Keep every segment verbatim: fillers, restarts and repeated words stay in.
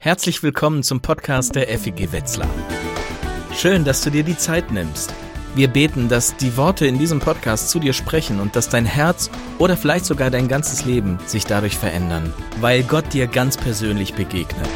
Herzlich willkommen zum Podcast der F E G Wetzlar. Schön, dass du dir die Zeit nimmst. Wir beten, dass die Worte in diesem Podcast zu dir sprechen und dass dein Herz oder vielleicht sogar dein ganzes Leben sich dadurch verändern, weil Gott dir ganz persönlich begegnet.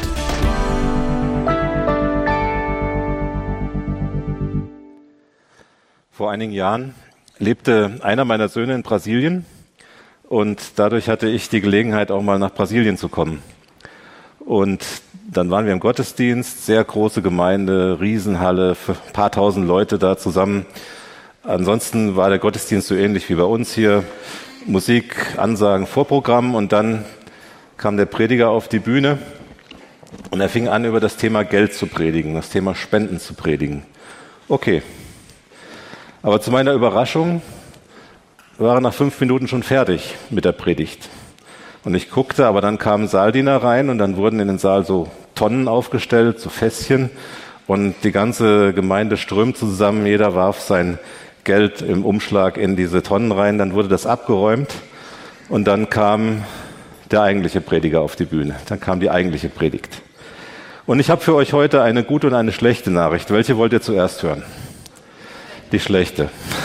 Vor einigen Jahren lebte einer meiner Söhne in Brasilien und dadurch hatte ich die Gelegenheit, auch mal nach Brasilien zu kommen. Und dann waren wir im Gottesdienst, sehr große Gemeinde, Riesenhalle, ein paar tausend Leute da zusammen. Ansonsten war der Gottesdienst so ähnlich wie bei uns hier. Musik, Ansagen, Vorprogramm und dann kam der Prediger auf die Bühne und er fing an, über das Thema Geld zu predigen, das Thema Spenden zu predigen. Okay. Aber zu meiner Überraschung war er nach fünf Minuten schon fertig mit der Predigt. Und ich guckte, aber dann kamen Saaldiener rein und dann wurden in den Saal so Tonnen aufgestellt, so Fässchen. Und die ganze Gemeinde strömte zusammen, jeder warf sein Geld im Umschlag in diese Tonnen rein. Dann wurde das abgeräumt und dann kam der eigentliche Prediger auf die Bühne. Dann kam die eigentliche Predigt. Und ich habe für euch heute eine gute und eine schlechte Nachricht. Welche wollt ihr zuerst hören? Die schlechte.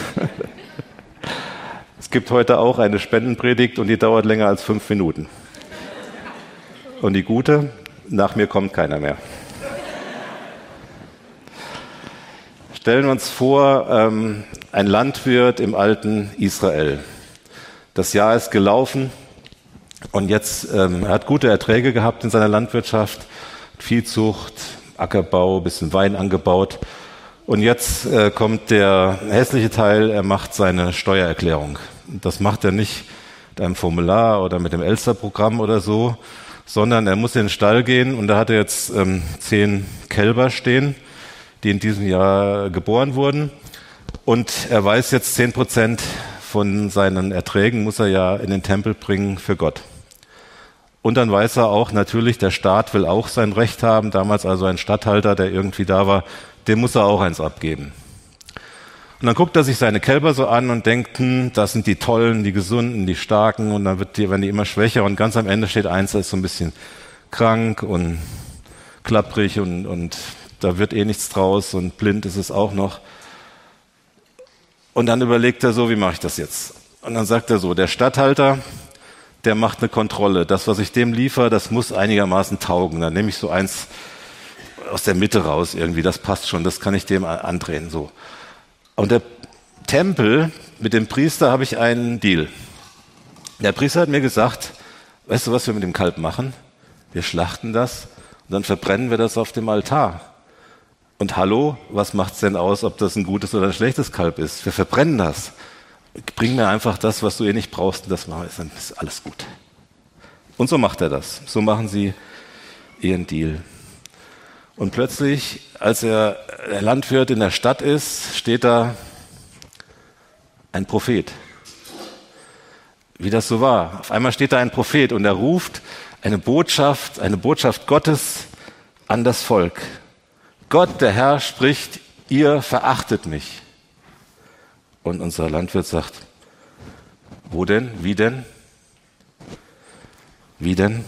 Es gibt heute auch eine Spendenpredigt und die dauert länger als fünf Minuten. Und die gute, nach mir kommt keiner mehr. Stellen wir uns vor, ähm, ein Landwirt im alten Israel. Das Jahr ist gelaufen und jetzt ähm, er hat gute Erträge gehabt in seiner Landwirtschaft, Viehzucht, Ackerbau, bisschen Wein angebaut. Und jetzt äh, kommt der hässliche Teil, er macht seine Steuererklärung. Das macht er nicht mit einem Formular oder mit dem Elster-Programm oder so, sondern er muss in den Stall gehen und da hat er jetzt ähm, zehn Kälber stehen, die in diesem Jahr geboren wurden. Und er weiß jetzt, zehn Prozent von seinen Erträgen muss er ja in den Tempel bringen für Gott. Und dann weiß er auch, natürlich, der Staat will auch sein Recht haben. Damals also ein Statthalter, der irgendwie da war, dem muss er auch eins abgeben. Und dann guckt er sich seine Kälber so an und denkt, hm, das sind die Tollen, die Gesunden, die Starken. Und dann wird die, werden die immer schwächer. Und ganz am Ende steht eins, das ist so ein bisschen krank und klapprig und, und da wird eh nichts draus und blind ist es auch noch. Und dann überlegt er so, wie mache ich das jetzt? Und dann sagt er so, der Statthalter, der macht eine Kontrolle. Das, was ich dem liefere, das muss einigermaßen taugen. Dann nehme ich so eins aus der Mitte raus irgendwie, das passt schon, das kann ich dem andrehen. So. Und der Tempel, mit dem Priester habe ich einen Deal. Der Priester hat mir gesagt, weißt du, was wir mit dem Kalb machen? Wir schlachten das und dann verbrennen wir das auf dem Altar. Und hallo, was macht's denn aus, ob das ein gutes oder ein schlechtes Kalb ist? Wir verbrennen das. Bring mir einfach das, was du eh nicht brauchst, und das machen wir, dann ist alles gut. Und so macht er das. So machen sie ihren Deal. Und plötzlich, als er der Landwirt in der Stadt ist, steht da ein Prophet. Wie das so war. Auf einmal steht da ein Prophet und er ruft eine Botschaft, eine Botschaft Gottes an das Volk. Gott, der Herr, spricht, ihr verachtet mich. Und unser Landwirt sagt, wo denn? Wie denn? Wie denn?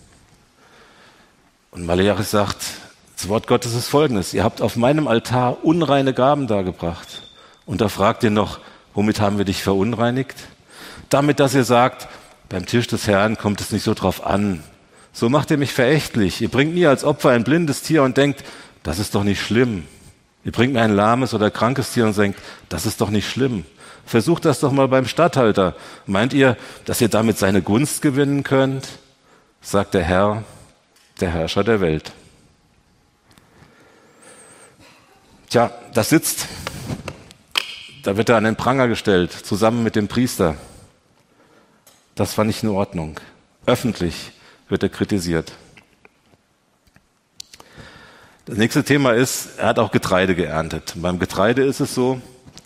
Und Maleachi sagt, das Wort Gottes ist folgendes, ihr habt auf meinem Altar unreine Gaben dargebracht. Und da fragt ihr noch, womit haben wir dich verunreinigt? Damit, dass ihr sagt, beim Tisch des Herrn kommt es nicht so drauf an. So macht ihr mich verächtlich. Ihr bringt mir als Opfer ein blindes Tier und denkt, das ist doch nicht schlimm. Ihr bringt mir ein lahmes oder krankes Tier und denkt, das ist doch nicht schlimm. Versucht das doch mal beim Statthalter. Meint ihr, dass ihr damit seine Gunst gewinnen könnt? Sagt der Herr, der Herrscher der Welt. Tja, das sitzt, da wird er an den Pranger gestellt, zusammen mit dem Priester. Das war nicht in Ordnung. Öffentlich wird er kritisiert. Das nächste Thema ist, er hat auch Getreide geerntet. Und beim Getreide ist es so,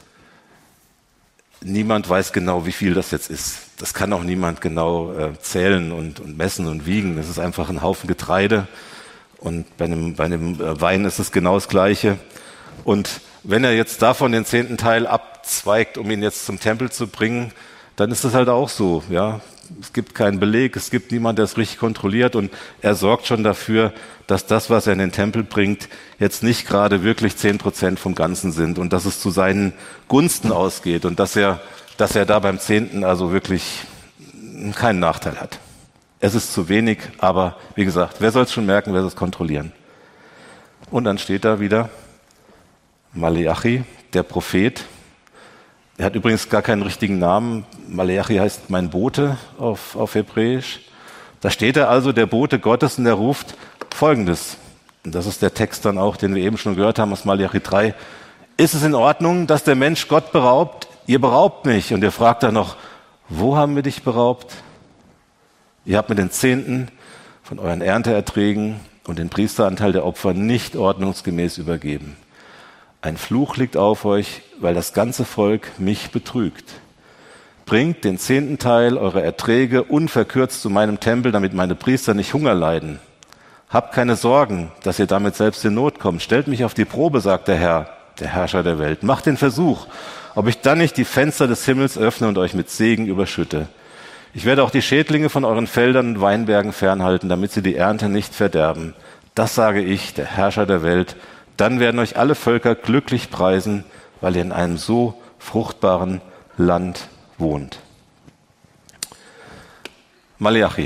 niemand weiß genau, wie viel das jetzt ist. Das kann auch niemand genau äh, zählen und, und messen und wiegen. Das ist einfach ein Haufen Getreide. Und bei einem, bei einem Wein ist es genau das Gleiche. Und wenn er jetzt davon den zehnten Teil abzweigt, um ihn jetzt zum Tempel zu bringen, dann ist das halt auch so. Ja, Es gibt keinen Beleg, es gibt niemanden, der es richtig kontrolliert und er sorgt schon dafür, dass das, was er in den Tempel bringt, jetzt nicht gerade wirklich zehn Prozent vom Ganzen sind und dass es zu seinen Gunsten ausgeht und dass er, dass er da beim Zehnten also wirklich keinen Nachteil hat. Es ist zu wenig, aber wie gesagt, wer soll es schon merken, wer soll es kontrollieren? Und dann steht da wieder Maleachi, der Prophet. Er hat übrigens gar keinen richtigen Namen. Maleachi heißt mein Bote auf, auf Hebräisch. Da steht er also, der Bote Gottes, und er ruft Folgendes. Und das ist der Text dann auch, den wir eben schon gehört haben aus Maleachi drei. Ist es in Ordnung, dass der Mensch Gott beraubt? Ihr beraubt mich. Und ihr fragt dann noch, wo haben wir dich beraubt? Ihr habt mir den Zehnten von euren Ernteerträgen und den Priesteranteil der Opfer nicht ordnungsgemäß übergeben. Ein Fluch liegt auf euch, weil das ganze Volk mich betrügt. Bringt den zehnten Teil eurer Erträge unverkürzt zu meinem Tempel, damit meine Priester nicht Hunger leiden. Habt keine Sorgen, dass ihr damit selbst in Not kommt. Stellt mich auf die Probe, sagt der Herr, der Herrscher der Welt. Macht den Versuch, ob ich dann nicht die Fenster des Himmels öffne und euch mit Segen überschütte. Ich werde auch die Schädlinge von euren Feldern und Weinbergen fernhalten, damit sie die Ernte nicht verderben. Das sage ich, der Herrscher der Welt. Dann werden euch alle Völker glücklich preisen, weil ihr in einem so fruchtbaren Land wohnt. Maleachi.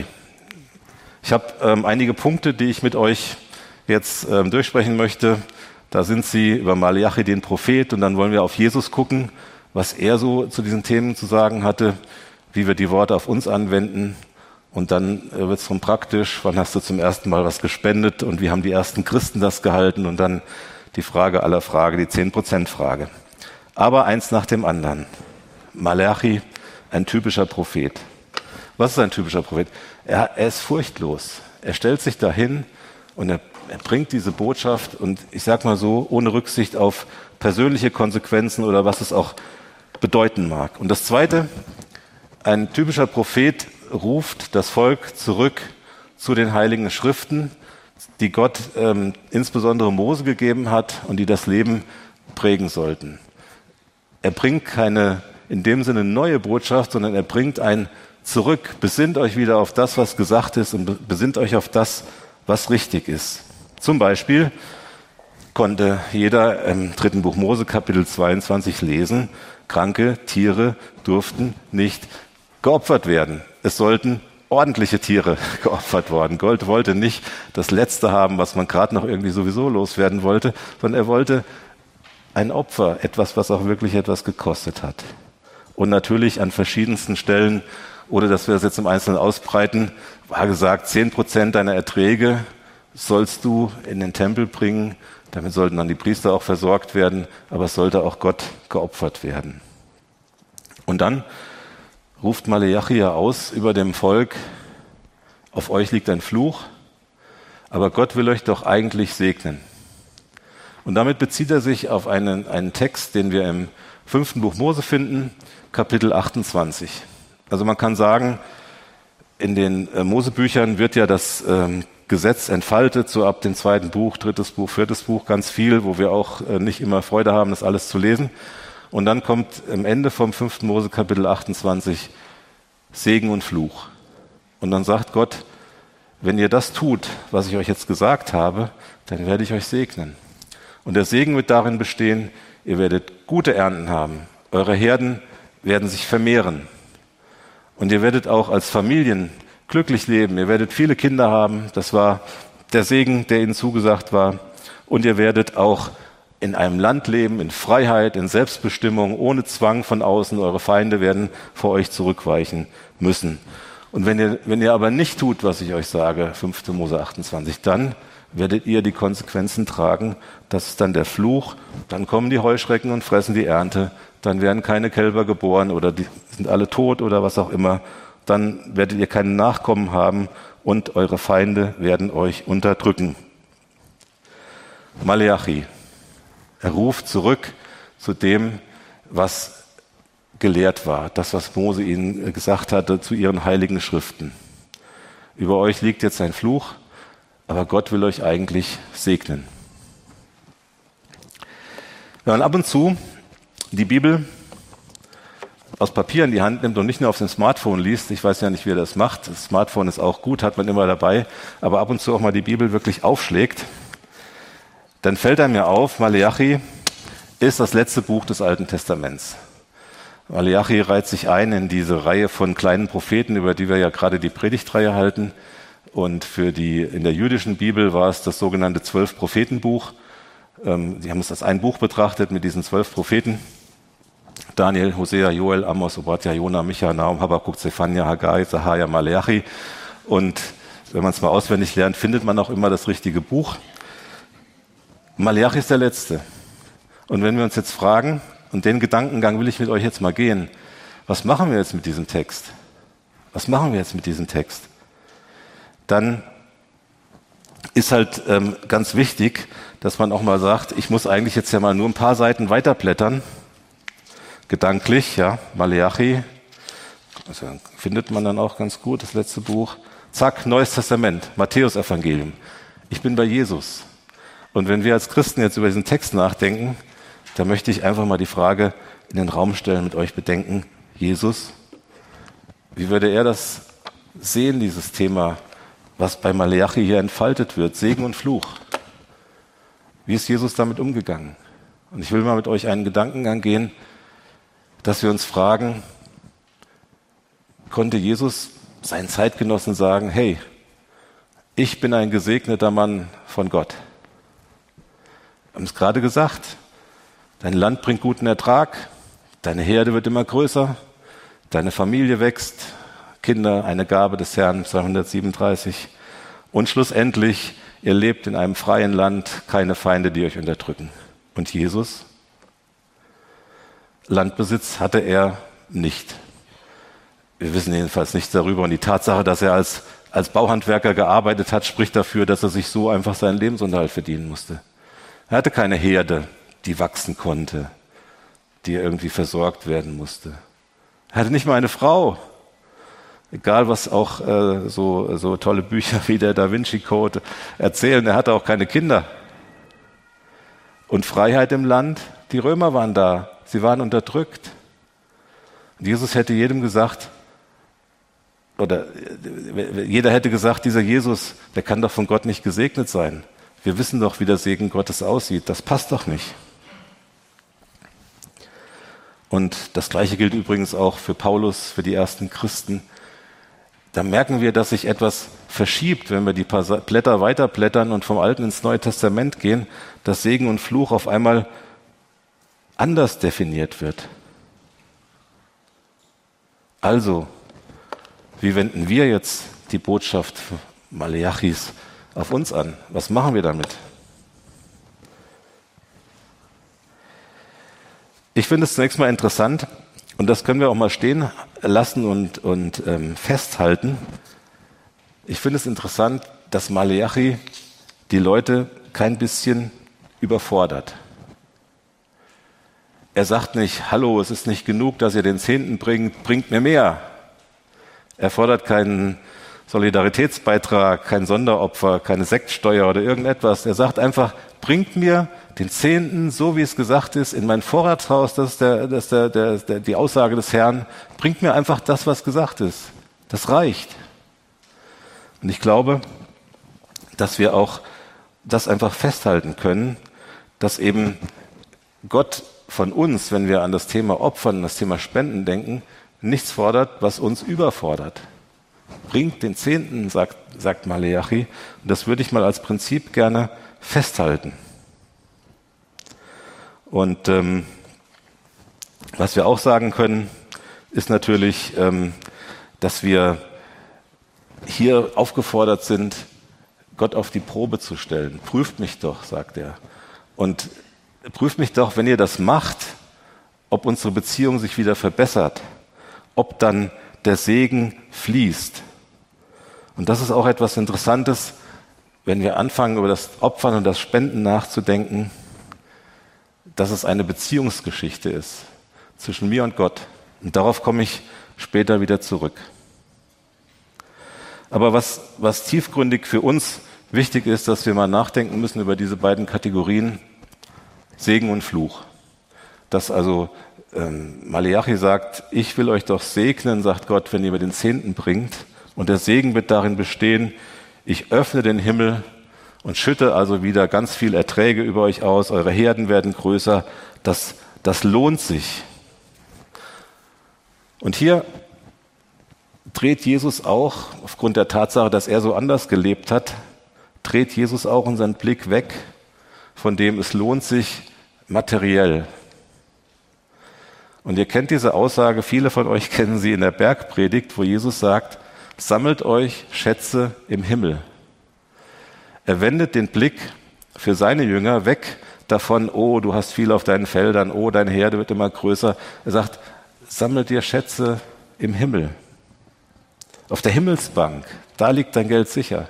Ich habe ähm, einige Punkte, die ich mit euch jetzt ähm, durchsprechen möchte. Da sind sie über Maleachi, den Prophet, und dann wollen wir auf Jesus gucken, was er so zu diesen Themen zu sagen hatte, wie wir die Worte auf uns anwenden. Und dann äh, wird es schon praktisch, wann hast du zum ersten Mal was gespendet und wie haben die ersten Christen das gehalten und dann die Frage aller Frage, die zehn Prozent Frage. Aber eins nach dem anderen. Maleachi, ein typischer Prophet. Was ist ein typischer Prophet? Er, er ist furchtlos. Er stellt sich dahin und er, er bringt diese Botschaft und ich sag mal so, ohne Rücksicht auf persönliche Konsequenzen oder was es auch bedeuten mag. Und das Zweite, ein typischer Prophet ruft das Volk zurück zu den Heiligen Schriften, die Gott ähm, insbesondere Mose gegeben hat und die das Leben prägen sollten. Er bringt keine in dem Sinne neue Botschaft, sondern er bringt ein Zurück. Besinnt euch wieder auf das, was gesagt ist und besinnt euch auf das, was richtig ist. Zum Beispiel konnte jeder im dritten Buch Mose Kapitel zweiundzwanzig lesen, kranke Tiere durften nicht geopfert werden. Es sollten ordentliche Tiere geopfert worden. Gott wollte nicht das Letzte haben, was man gerade noch irgendwie sowieso loswerden wollte, sondern er wollte ein Opfer, etwas, was auch wirklich etwas gekostet hat. Und natürlich an verschiedensten Stellen, ohne dass wir das jetzt im Einzelnen ausbreiten, war gesagt, zehn Prozent deiner Erträge sollst du in den Tempel bringen. Damit sollten dann die Priester auch versorgt werden, aber es sollte auch Gott geopfert werden. Und dann ruft Maleachi aus über dem Volk, auf euch liegt ein Fluch, aber Gott will euch doch eigentlich segnen. Und damit bezieht er sich auf einen, einen Text, den wir im fünften Buch Mose finden, Kapitel achtundzwanzig. Also man kann sagen, in den äh, Mosebüchern wird ja das ähm, Gesetz entfaltet, so ab dem zweiten Buch, drittes Buch, viertes Buch, ganz viel, wo wir auch äh, nicht immer Freude haben, das alles zu lesen. Und dann kommt am Ende vom fünften Mose Kapitel achtundzwanzig Segen und Fluch. Und dann sagt Gott, wenn ihr das tut, was ich euch jetzt gesagt habe, dann werde ich euch segnen. Und der Segen wird darin bestehen, ihr werdet gute Ernten haben. Eure Herden werden sich vermehren. Und ihr werdet auch als Familien glücklich leben. Ihr werdet viele Kinder haben. Das war der Segen, der ihnen zugesagt war. Und ihr werdet auch in einem Land leben, in Freiheit, in Selbstbestimmung, ohne Zwang von außen. Eure Feinde werden vor euch zurückweichen müssen. Und wenn ihr, wenn ihr aber nicht tut, was ich euch sage, fünften Mose achtundzwanzig, dann werdet ihr die Konsequenzen tragen. Das ist dann der Fluch. Dann kommen die Heuschrecken und fressen die Ernte. Dann werden keine Kälber geboren oder die sind alle tot oder was auch immer. Dann werdet ihr keine Nachkommen haben und eure Feinde werden euch unterdrücken. Maleachi. Er ruft zurück zu dem, was gelehrt war, das, was Mose ihnen gesagt hatte zu ihren heiligen Schriften. Über euch liegt jetzt ein Fluch, aber Gott will euch eigentlich segnen. Wenn man ab und zu die Bibel aus Papier in die Hand nimmt und nicht nur auf dem Smartphone liest, ich weiß ja nicht, wie er das macht, das Smartphone ist auch gut, hat man immer dabei, aber ab und zu auch mal die Bibel wirklich aufschlägt, dann fällt einem ja auf, Maleachi ist das letzte Buch des Alten Testaments. Maleachi reiht sich ein in diese Reihe von kleinen Propheten, über die wir ja gerade die Predigtreihe halten. Und für die, in der jüdischen Bibel war es das sogenannte Zwölf-Propheten-Buch. Ähm, die haben es als ein Buch betrachtet mit diesen zwölf Propheten. Daniel, Hosea, Joel, Amos, Obadja, Jona, Micha, Nahum, Habakkuk, Zephania, Haggai, Sahaja, Maleachi. Und wenn man es mal auswendig lernt, findet man auch immer das richtige Buch. Maleachi ist der letzte. Und wenn wir uns jetzt fragen, und den Gedankengang will ich mit euch jetzt mal gehen, was machen wir jetzt mit diesem Text? Was machen wir jetzt mit diesem Text? Dann ist halt ähm, ganz wichtig, dass man auch mal sagt, ich muss eigentlich jetzt ja mal nur ein paar Seiten weiterblättern, gedanklich, ja, Maleachi, also findet man dann auch ganz gut, das letzte Buch, zack, Neues Testament, Matthäus-Evangelium. Ich bin bei Jesus. Und wenn wir als Christen jetzt über diesen Text nachdenken, dann möchte ich einfach mal die Frage in den Raum stellen, mit euch bedenken, Jesus, wie würde er das sehen, dieses Thema, was bei Maleachi hier entfaltet wird, Segen und Fluch? Wie ist Jesus damit umgegangen? Und ich will mal mit euch einen Gedankengang gehen, dass wir uns fragen, konnte Jesus seinen Zeitgenossen sagen, hey, ich bin ein gesegneter Mann von Gott. Wir haben es gerade gesagt, dein Land bringt guten Ertrag, deine Herde wird immer größer, deine Familie wächst, Kinder, eine Gabe des Herrn, zweihundertsiebenunddreißig. Und schlussendlich, ihr lebt in einem freien Land, keine Feinde, die euch unterdrücken. Und Jesus? Landbesitz hatte er nicht. Wir wissen jedenfalls nichts darüber. Und die Tatsache, dass er als, als Bauhandwerker gearbeitet hat, spricht dafür, dass er sich so einfach seinen Lebensunterhalt verdienen musste. Er hatte keine Herde, die wachsen konnte, die irgendwie versorgt werden musste. Er hatte nicht mal eine Frau. Egal, was auch äh, so, so tolle Bücher wie der Da Vinci Code erzählen, er hatte auch keine Kinder. Und Freiheit im Land, die Römer waren da, sie waren unterdrückt. Und Jesus hätte jedem gesagt, oder jeder hätte gesagt, dieser Jesus, der kann doch von Gott nicht gesegnet sein. Wir wissen doch, wie der Segen Gottes aussieht. Das passt doch nicht. Und das Gleiche gilt übrigens auch für Paulus, für die ersten Christen. Da merken wir, dass sich etwas verschiebt, wenn wir die paar Blätter weiterblättern und vom Alten ins Neue Testament gehen, dass Segen und Fluch auf einmal anders definiert wird. Also, wie wenden wir jetzt die Botschaft Maleachis auf uns an? Was machen wir damit? Ich finde es zunächst mal interessant, und das können wir auch mal stehen lassen und, und ähm, festhalten. Ich finde es interessant, dass Maleachi die Leute kein bisschen überfordert. Er sagt nicht, hallo, es ist nicht genug, dass ihr den Zehnten bringt, bringt mir mehr. Er fordert keinen Solidaritätsbeitrag, kein Sonderopfer, keine Sektsteuer oder irgendetwas. Er sagt einfach, bringt mir den Zehnten, so wie es gesagt ist, in mein Vorratshaus, das ist, der, das ist der, der, der, die Aussage des Herrn, bringt mir einfach das, was gesagt ist. Das reicht. Und ich glaube, dass wir auch das einfach festhalten können, dass eben Gott von uns, wenn wir an das Thema Opfern, das Thema Spenden denken, nichts fordert, was uns überfordert. Bringt den Zehnten, sagt, sagt Maleachi. Und das würde ich mal als Prinzip gerne festhalten. Und ähm, was wir auch sagen können, ist natürlich, ähm, dass wir hier aufgefordert sind, Gott auf die Probe zu stellen. Prüft mich doch, sagt er. Und prüft mich doch, wenn ihr das macht, ob unsere Beziehung sich wieder verbessert, ob dann der Segen fließt. Und das ist auch etwas Interessantes, wenn wir anfangen, über das Opfern und das Spenden nachzudenken, dass es eine Beziehungsgeschichte ist zwischen mir und Gott. Und darauf komme ich später wieder zurück. Aber was, was tiefgründig für uns wichtig ist, dass wir mal nachdenken müssen über diese beiden Kategorien Segen und Fluch. Dass also ähm, Maleachi sagt, ich will euch doch segnen, sagt Gott, wenn ihr mir den Zehnten bringt. Und der Segen wird darin bestehen, ich öffne den Himmel und schütte also wieder ganz viel Erträge über euch aus. Eure Herden werden größer. Das, das lohnt sich. Und hier dreht Jesus auch, aufgrund der Tatsache, dass er so anders gelebt hat, dreht Jesus auch unseren Blick weg, von dem es lohnt sich materiell. Und ihr kennt diese Aussage, viele von euch kennen sie in der Bergpredigt, wo Jesus sagt, sammelt euch Schätze im Himmel. Er wendet den Blick für seine Jünger weg davon, oh, du hast viel auf deinen Feldern, oh, deine Herde wird immer größer. Er sagt, sammelt dir Schätze im Himmel. Auf der Himmelsbank, da liegt dein Geld sicher.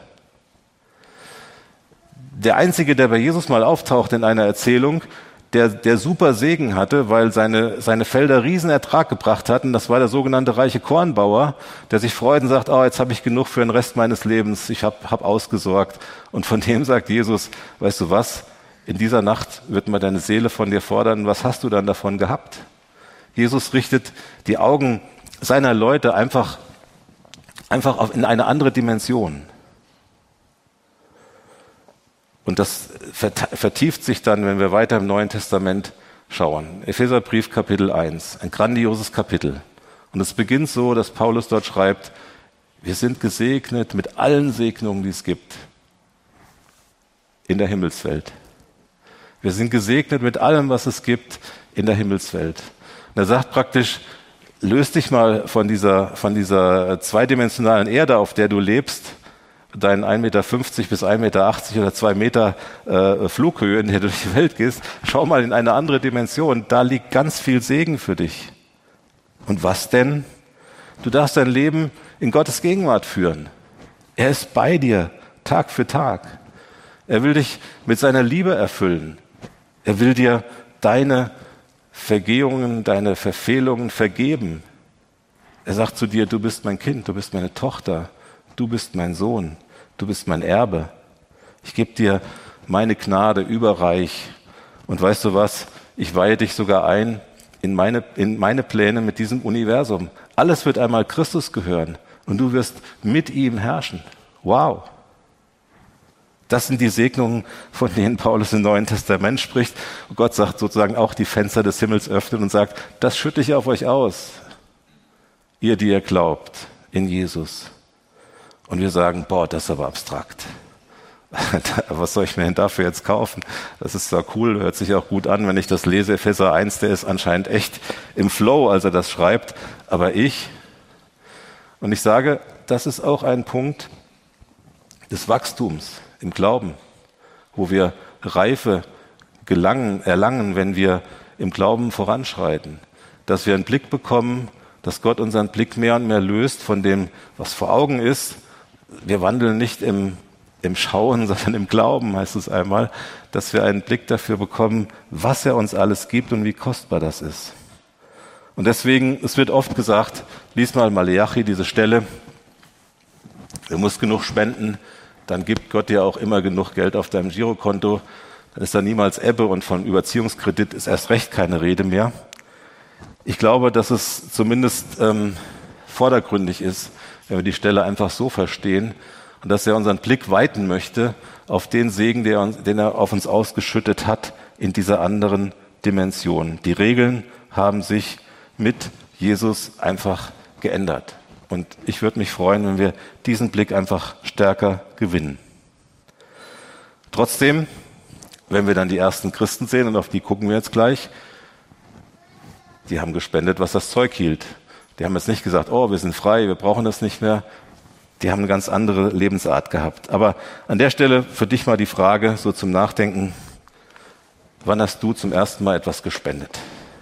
Der Einzige, der bei Jesus mal auftaucht in einer Erzählung, der, der super Segen hatte, weil seine, seine Felder riesen Ertrag gebracht hatten, das war der sogenannte reiche Kornbauer, der sich freut und sagt, oh, jetzt habe ich genug für den Rest meines Lebens, ich habe hab ausgesorgt. Und von dem sagt Jesus, weißt du was, in dieser Nacht wird mal deine Seele von dir fordern, was hast du dann davon gehabt? Jesus richtet die Augen seiner Leute einfach, einfach auf, in eine andere Dimension. Und das vertieft sich dann, wenn wir weiter im Neuen Testament schauen. Epheserbrief Kapitel eins, ein grandioses Kapitel. Und es beginnt so, dass Paulus dort schreibt, wir sind gesegnet mit allen Segnungen, die es gibt in der Himmelswelt. Wir sind gesegnet mit allem, was es gibt in der Himmelswelt. Und er sagt praktisch, löst dich mal von dieser, von dieser zweidimensionalen Erde, auf der du lebst, deinen ein Meter fünfzig bis ein Meter achtzig oder zwei Meter äh, Flughöhe, in der du durch die Welt gehst, schau mal in eine andere Dimension. Da liegt ganz viel Segen für dich. Und was denn? Du darfst dein Leben in Gottes Gegenwart führen. Er ist bei dir, Tag für Tag. Er will dich mit seiner Liebe erfüllen. Er will dir deine Vergehungen, deine Verfehlungen vergeben. Er sagt zu dir, du bist mein Kind, du bist meine Tochter, du bist mein Sohn, du bist mein Erbe. Ich gebe dir meine Gnade überreich. Und weißt du was? Ich weihe dich sogar ein in meine, in meine Pläne mit diesem Universum. Alles wird einmal Christus gehören und du wirst mit ihm herrschen. Wow! Das sind die Segnungen, von denen Paulus im Neuen Testament spricht. Und Gott sagt sozusagen auch, die Fenster des Himmels öffnen und sagt, das schütte ich auf euch aus, ihr, die ihr glaubt in Jesus. Und wir sagen, boah, das ist aber abstrakt. Was soll ich mir denn dafür jetzt kaufen? Das ist zwar cool, hört sich auch gut an, wenn ich das lese. Epheser eins, der ist anscheinend echt im Flow, als er das schreibt. Aber ich, und ich sage, das ist auch ein Punkt des Wachstums im Glauben, wo wir Reife gelangen, erlangen, wenn wir im Glauben voranschreiten. Dass wir einen Blick bekommen, dass Gott unseren Blick mehr und mehr löst von dem, was vor Augen ist. Wir wandeln nicht im, im Schauen, sondern im Glauben, heißt es einmal, dass wir einen Blick dafür bekommen, was er uns alles gibt und wie kostbar das ist. Und deswegen, es wird oft gesagt, lies mal Maleachi, diese Stelle, du musst genug spenden, dann gibt Gott dir auch immer genug Geld auf deinem Girokonto, dann ist da niemals Ebbe und von Überziehungskredit ist erst recht keine Rede mehr. Ich glaube, dass es zumindest ähm, vordergründig ist, wenn wir die Stelle einfach so verstehen und dass er unseren Blick weiten möchte auf den Segen, der uns, den er auf uns ausgeschüttet hat in dieser anderen Dimension. Die Regeln haben sich mit Jesus einfach geändert. Und ich würde mich freuen, wenn wir diesen Blick einfach stärker gewinnen. Trotzdem, wenn wir dann die ersten Christen sehen, und auf die gucken wir jetzt gleich, die haben gespendet, was das Zeug hielt. Die haben jetzt nicht gesagt, oh, wir sind frei, wir brauchen das nicht mehr. Die haben eine ganz andere Lebensart gehabt. Aber an der Stelle für dich mal die Frage, so zum Nachdenken, wann hast du zum ersten Mal etwas gespendet?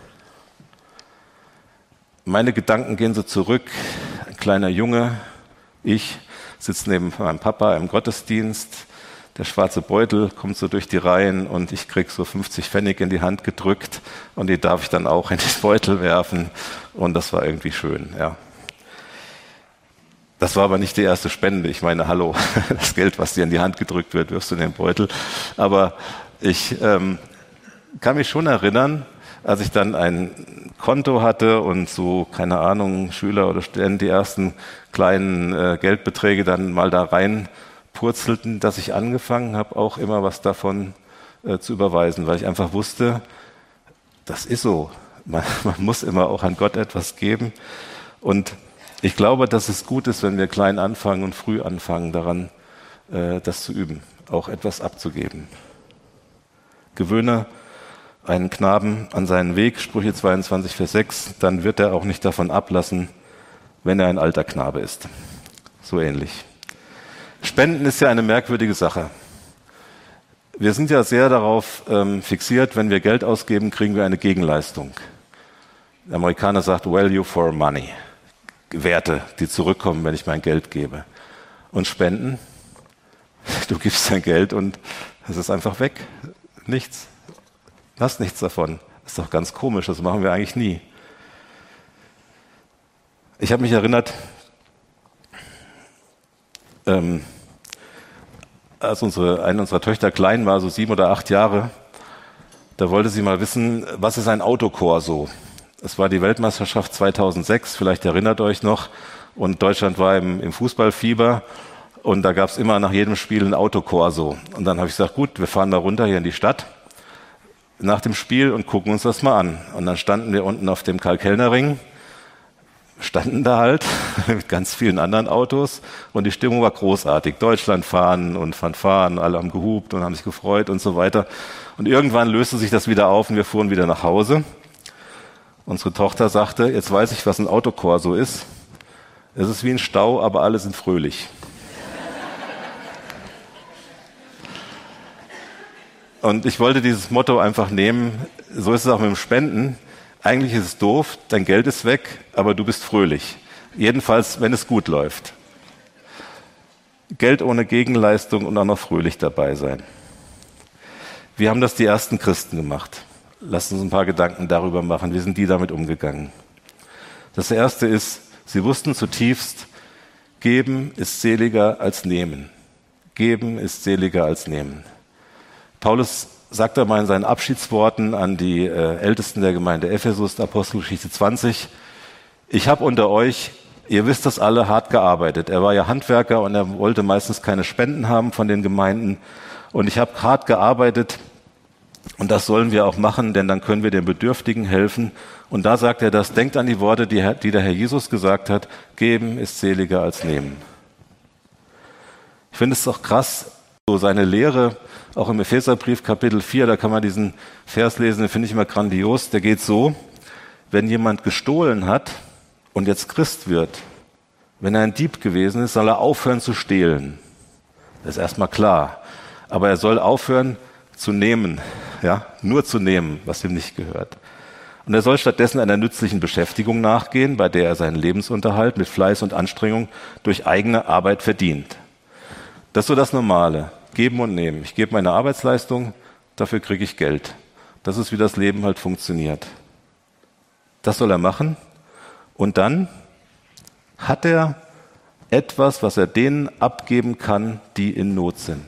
Meine Gedanken gehen so zurück. Ein kleiner Junge, ich sitze neben meinem Papa im Gottesdienst. Der schwarze Beutel kommt so durch die Reihen und ich krieg so fünfzig Pfennig in die Hand gedrückt und die darf ich dann auch in den Beutel werfen und das war irgendwie schön, ja. Das war aber nicht die erste Spende. Ich meine, hallo, das Geld, was dir in die Hand gedrückt wird, wirfst du in den Beutel. Aber ich ähm, kann mich schon erinnern, als ich dann ein Konto hatte und so, keine Ahnung, Schüler oder Studenten die ersten kleinen äh, Geldbeträge dann mal da reinpurzelten, dass ich angefangen habe, auch immer was davon äh, zu überweisen, weil ich einfach wusste, das ist so. Man, man muss immer auch an Gott etwas geben. Und ich glaube, dass es gut ist, wenn wir klein anfangen und früh anfangen, daran äh, das zu üben, auch etwas abzugeben. Gewöhne einen Knaben an seinen Weg, Sprüche zweiundzwanzig, Vers sechs, dann wird er auch nicht davon ablassen, wenn er ein alter Knabe ist. So ähnlich. Spenden ist ja eine merkwürdige Sache. Wir sind ja sehr darauf ähm, fixiert, wenn wir Geld ausgeben, kriegen wir eine Gegenleistung. Der Amerikaner sagt Value for Money. Werte, die zurückkommen, wenn ich mein Geld gebe. Und Spenden, du gibst dein Geld und es ist einfach weg. Nichts. Du hast nichts davon. Das ist doch ganz komisch, das machen wir eigentlich nie. Ich habe mich erinnert, ähm, als unsere, eine unserer Töchter klein war, so sieben oder acht Jahre, da wollte sie mal wissen, was ist ein Autokorso? Es war die Weltmeisterschaft zweitausendsechs, vielleicht erinnert euch noch, und Deutschland war im, im Fußballfieber und da gab es immer nach jedem Spiel ein Autokorso. Und dann habe ich gesagt, gut, wir fahren da runter hier in die Stadt nach dem Spiel und gucken uns das mal an. Und dann standen wir unten auf dem Karl-Kellner-Ring, standen da halt mit ganz vielen anderen Autos und die Stimmung war großartig. Deutschland fahren und Fanfaren, alle haben gehupt und haben sich gefreut und so weiter. Und irgendwann löste sich das wieder auf und wir fuhren wieder nach Hause. Unsere Tochter sagte, jetzt weiß ich, was ein Autokorso ist. Es ist wie ein Stau, aber alle sind fröhlich. Und ich wollte dieses Motto einfach nehmen, so ist es auch mit dem Spenden. Eigentlich ist es doof, dein Geld ist weg, aber du bist fröhlich. Jedenfalls, wenn es gut läuft. Geld ohne Gegenleistung und auch noch fröhlich dabei sein. Wie haben das die ersten Christen gemacht? Lasst uns ein paar Gedanken darüber machen. Wie sind die damit umgegangen? Das erste ist, sie wussten zutiefst, geben ist seliger als nehmen. Geben ist seliger als nehmen. Paulus sagt einmal in seinen Abschiedsworten an die äh, Ältesten der Gemeinde Ephesus, Apostelgeschichte zwanzig, ich habe unter euch, ihr wisst das alle, hart gearbeitet. Er war ja Handwerker und er wollte meistens keine Spenden haben von den Gemeinden. Und ich habe hart gearbeitet und das sollen wir auch machen, denn dann können wir den Bedürftigen helfen. Und da sagt er das, denkt an die Worte, die, die der Herr Jesus gesagt hat, geben ist seliger als nehmen. Ich finde es doch krass, so seine Lehre, auch im Epheserbrief Kapitel vier, da kann man diesen Vers lesen, den finde ich immer grandios, der geht so, wenn jemand gestohlen hat und jetzt Christ wird, wenn er ein Dieb gewesen ist, soll er aufhören zu stehlen. Das ist erstmal klar. Aber er soll aufhören zu nehmen, ja, nur zu nehmen, was ihm nicht gehört. Und er soll stattdessen einer nützlichen Beschäftigung nachgehen, bei der er seinen Lebensunterhalt mit Fleiß und Anstrengung durch eigene Arbeit verdient. Das ist so das Normale. Geben und nehmen. Ich gebe meine Arbeitsleistung, dafür kriege ich Geld. Das ist, wie das Leben halt funktioniert. Das soll er machen. Und dann hat er etwas, was er denen abgeben kann, die in Not sind.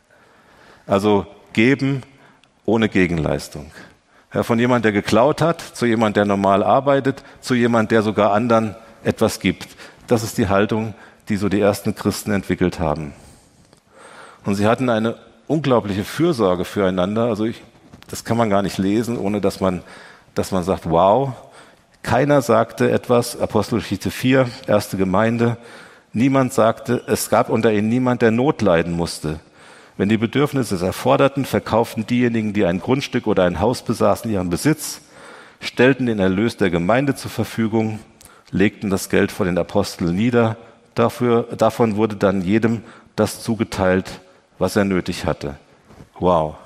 Also geben ohne Gegenleistung. Ja, von jemand, der geklaut hat, zu jemand, der normal arbeitet, zu jemand, der sogar anderen etwas gibt. Das ist die Haltung, die so die ersten Christen entwickelt haben. Und sie hatten eine unglaubliche Fürsorge füreinander. Also ich, das kann man gar nicht lesen, ohne dass man, dass man sagt, wow. Keiner sagte etwas, Apostelgeschichte vier, erste Gemeinde. Niemand sagte, es gab unter ihnen niemand, der Not leiden musste. Wenn die Bedürfnisse es erforderten, verkauften diejenigen, die ein Grundstück oder ein Haus besaßen, ihren Besitz, stellten den Erlös der Gemeinde zur Verfügung, legten das Geld vor den Aposteln nieder. Dafür, davon wurde dann jedem das zugeteilt, was er nötig hatte. Wow.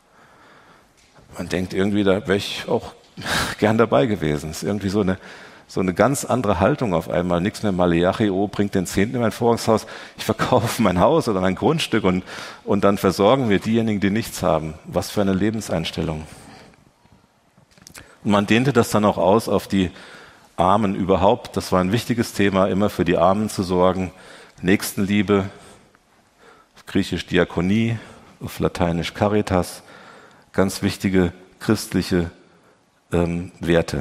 Man denkt irgendwie, da wäre ich auch gern dabei gewesen. Es ist irgendwie so eine, so eine ganz andere Haltung auf einmal. Nichts mehr Maleachi, oh, bringt den Zehnten in mein Vorratshaus. Ich verkaufe mein Haus oder mein Grundstück und, und dann versorgen wir diejenigen, die nichts haben. Was für eine Lebenseinstellung. Und man dehnte das dann auch aus auf die Armen überhaupt. Das war ein wichtiges Thema, immer für die Armen zu sorgen. Nächstenliebe, auf Griechisch Diakonie, auf Lateinisch Caritas, ganz wichtige christliche ähm, Werte.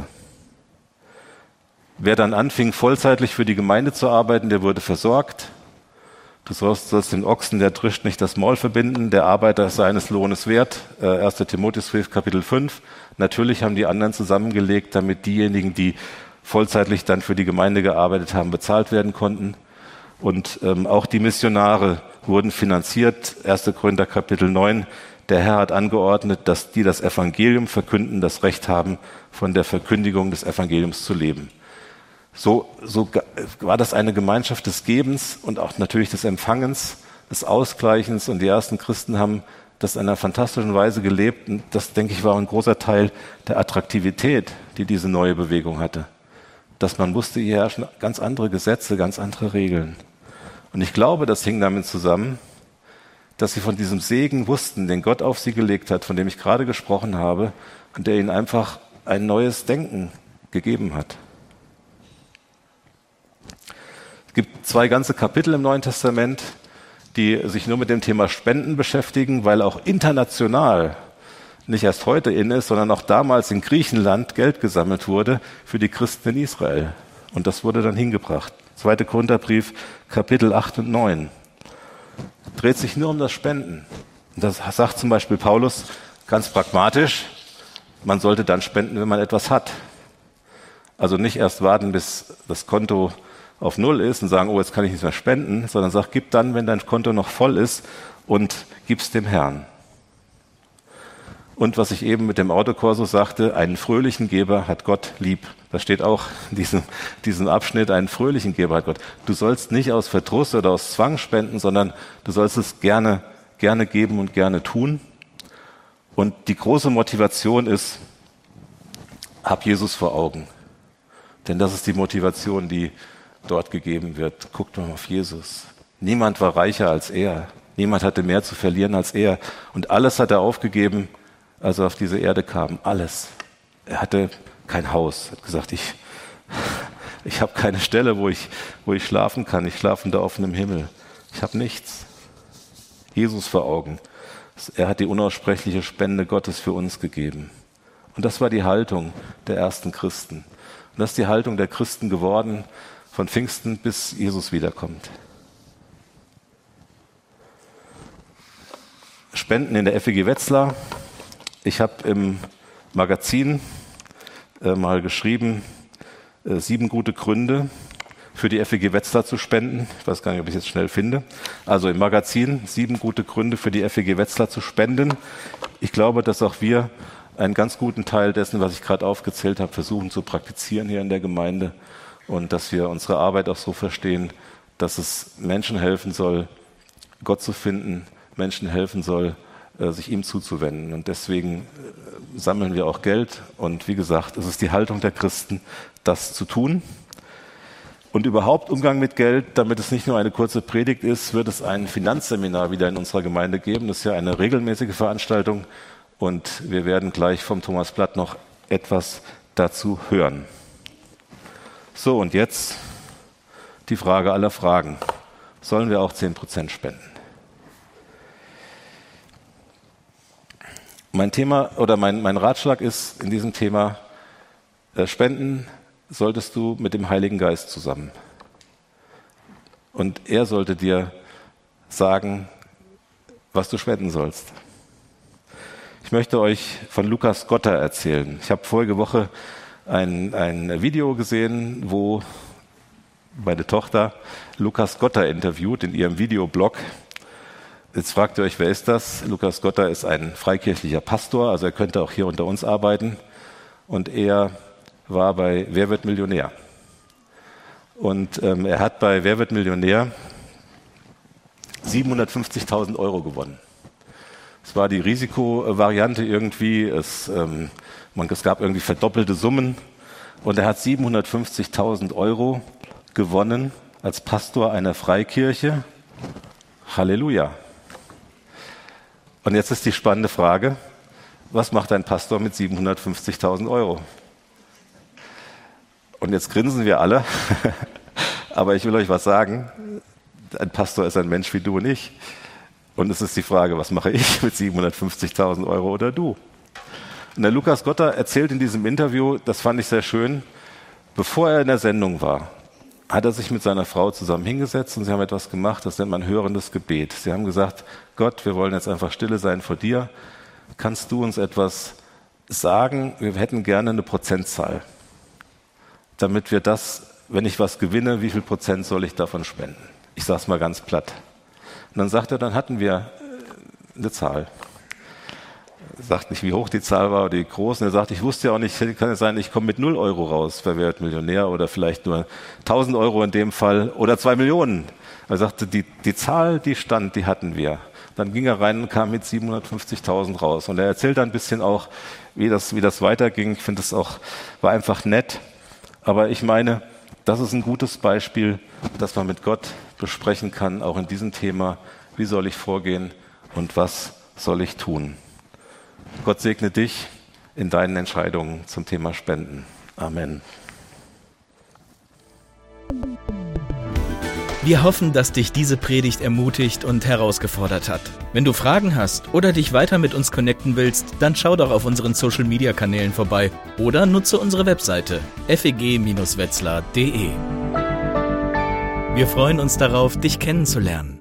Wer dann anfing, vollzeitlich für die Gemeinde zu arbeiten, der wurde versorgt. Du sollst, sollst den Ochsen, der drischt, nicht das Maul verbinden, der Arbeiter seines Lohnes wert. Äh, erster Timotheusbrief, Kapitel fünf. Natürlich haben die anderen zusammengelegt, damit diejenigen, die vollzeitlich dann für die Gemeinde gearbeitet haben, bezahlt werden konnten. Und ähm, auch die Missionare wurden finanziert. erster Korinther, Kapitel neun. Der Herr hat angeordnet, dass die das Evangelium verkünden, das Recht haben, von der Verkündigung des Evangeliums zu leben. So, so war das eine Gemeinschaft des Gebens und auch natürlich des Empfangens, des Ausgleichens. Und die ersten Christen haben das in einer fantastischen Weise gelebt. Und das, denke ich, war ein großer Teil der Attraktivität, die diese neue Bewegung hatte. Dass man wusste, hier herrschen ganz andere Gesetze, ganz andere Regeln. Und ich glaube, das hing damit zusammen, dass sie von diesem Segen wussten, den Gott auf sie gelegt hat, von dem ich gerade gesprochen habe, und der ihnen einfach ein neues Denken gegeben hat. Es gibt zwei ganze Kapitel im Neuen Testament, die sich nur mit dem Thema Spenden beschäftigen, weil auch international nicht erst heute in ist, sondern auch damals in Griechenland Geld gesammelt wurde für die Christen in Israel. Und das wurde dann hingebracht. zweiter Korintherbrief, Kapitel acht und neun. Dreht sich nur um das Spenden. Und das sagt zum Beispiel Paulus ganz pragmatisch, man sollte dann spenden, wenn man etwas hat. Also nicht erst warten, bis das Konto auf Null ist und sagen, oh, jetzt kann ich nicht mehr spenden, sondern sag, gib dann, wenn dein Konto noch voll ist, und gib's dem Herrn. Und was ich eben mit dem Autokorso sagte, einen fröhlichen Geber hat Gott lieb. Da steht auch in diesem, diesem Abschnitt, einen fröhlichen Geber hat Gott. Du sollst nicht aus Verdruss oder aus Zwang spenden, sondern du sollst es gerne, gerne geben und gerne tun. Und die große Motivation ist, hab Jesus vor Augen. Denn das ist die Motivation, die dort gegeben wird. Guckt mal auf Jesus. Niemand war reicher als er. Niemand hatte mehr zu verlieren als er. Und alles hat er aufgegeben, als er auf diese Erde kam. Alles. Er hatte kein Haus. Er hat gesagt, ich, ich habe keine Stelle, wo ich, wo ich schlafen kann. Ich schlafe unter offenem Himmel. Ich habe nichts. Jesus vor Augen. Er hat die unaussprechliche Spende Gottes für uns gegeben. Und das war die Haltung der ersten Christen. Und das ist die Haltung der Christen geworden, von Pfingsten bis Jesus wiederkommt. Spenden in der F E G Wetzlar. Ich habe im Magazin äh, mal geschrieben, äh, sieben gute Gründe für die F E G Wetzlar zu spenden. Ich weiß gar nicht, ob ich es jetzt schnell finde. Also im Magazin sieben gute Gründe für die F E G Wetzlar zu spenden. Ich glaube, dass auch wir einen ganz guten Teil dessen, was ich gerade aufgezählt habe, versuchen zu praktizieren hier in der Gemeinde. Und dass wir unsere Arbeit auch so verstehen, dass es Menschen helfen soll, Gott zu finden, Menschen helfen soll, sich ihm zuzuwenden. Und deswegen sammeln wir auch Geld. Und wie gesagt, es ist die Haltung der Christen, das zu tun. Und überhaupt Umgang mit Geld, damit es nicht nur eine kurze Predigt ist, wird es ein Finanzseminar wieder in unserer Gemeinde geben. Das ist ja eine regelmäßige Veranstaltung. Und wir werden gleich vom Thomas Blatt noch etwas dazu hören. So, und jetzt die Frage aller Fragen. Sollen wir auch zehn Prozent spenden? Mein Thema oder mein, mein Ratschlag ist in diesem Thema, äh, spenden solltest du mit dem Heiligen Geist zusammen. Und er sollte dir sagen, was du spenden sollst. Ich möchte euch von Lukas Gotter erzählen. Ich habe vorige Woche ein, ein Video gesehen, wo meine Tochter Lukas Gotter interviewt in ihrem Videoblog. Jetzt fragt ihr euch, wer ist das? Lukas Gotter ist ein freikirchlicher Pastor, also er könnte auch hier unter uns arbeiten. Und er war bei Wer wird Millionär? Und ähm, er hat bei Wer wird Millionär siebenhundertfünfzigtausend Euro gewonnen. Es war die Risikovariante irgendwie, es, ähm, man, es gab irgendwie verdoppelte Summen und er hat siebenhundertfünfzigtausend Euro gewonnen als Pastor einer Freikirche. Halleluja. Und jetzt ist die spannende Frage, was macht ein Pastor mit siebenhundertfünfzigtausend Euro? Und jetzt grinsen wir alle, aber ich will euch was sagen, ein Pastor ist ein Mensch wie du und ich. Und es ist die Frage, was mache ich mit siebenhundertfünfzigtausend Euro oder du? Und der Lukas Gotter erzählt in diesem Interview, das fand ich sehr schön, bevor er in der Sendung war, hat er sich mit seiner Frau zusammen hingesetzt und sie haben etwas gemacht, das nennt man hörendes Gebet. Sie haben gesagt, Gott, wir wollen jetzt einfach stille sein vor dir. Kannst du uns etwas sagen? Wir hätten gerne eine Prozentzahl, damit wir das, wenn ich was gewinne, wie viel Prozent soll ich davon spenden? Ich sage es mal ganz platt. Und dann sagt er, dann hatten wir eine Zahl. Er sagt nicht, wie hoch die Zahl war oder wie groß. Und er sagt, ich wusste ja auch nicht, kann es sein, ich komme mit null Euro raus, wer wird Millionär oder vielleicht nur tausend Euro in dem Fall oder zwei Millionen. Er sagte, die, die Zahl, die stand, die hatten wir. Dann ging er rein und kam mit siebenhundertfünfzigtausend raus. Und er erzählt ein bisschen auch, wie das, wie das weiterging. Ich finde es auch, war einfach nett. Aber ich meine, das ist ein gutes Beispiel, das man mit Gott besprechen kann, auch in diesem Thema. Wie soll ich vorgehen und was soll ich tun? Gott segne dich in deinen Entscheidungen zum Thema Spenden. Amen. Wir hoffen, dass dich diese Predigt ermutigt und herausgefordert hat. Wenn du Fragen hast oder dich weiter mit uns connecten willst, dann schau doch auf unseren Social-Media-Kanälen vorbei oder nutze unsere Webseite f e g Bindestrich wetzlar punkt d e. Wir freuen uns darauf, dich kennenzulernen.